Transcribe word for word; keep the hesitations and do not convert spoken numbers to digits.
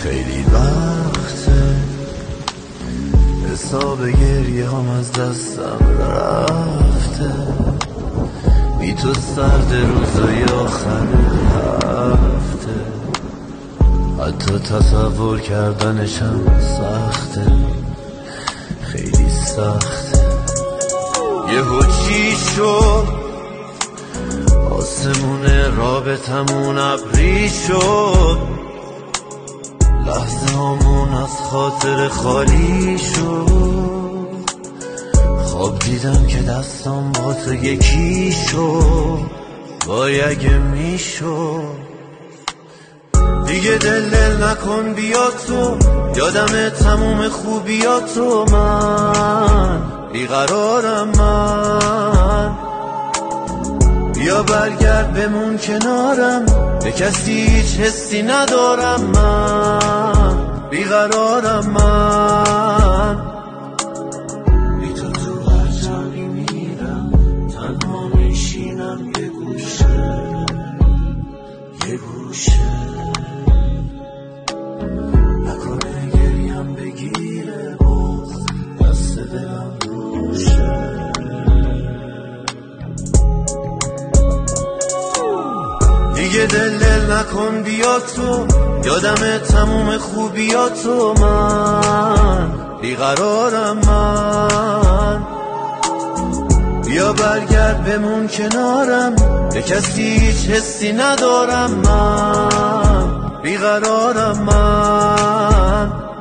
خیلی وقته حساب گریه هم از دستم رفته، بی تو سرد روزای آخر هفته، حتی تصور کردنشم سخته، خیلی سخته. یهو چی شد آسمون رابطمون ابری شد، لحظه همون از خاطر خالی شد، خواب دیدم که دستم با تو یکی شد، وای اگه میشد. دیگه دل دل نکن بیا تو، یادم تموم خوبیاتو، من بیقرارم من، بیا برگرد بمون کنارم، به کسی هیچ حسی ندارم، من بیقرارم من، بی تو تو هر جایی میرم، تنها میشینم یه گوشه یه گوشه، نکنه گریم بگیره باز دست دلم روشه. دیگه دل دل نکن بیا تو، یادم تموم خوبیاتو، من بیقرارم من، بیا برگرد بمون کنارم، به کسی هیچ حسی ندارم، من بیقرارم من.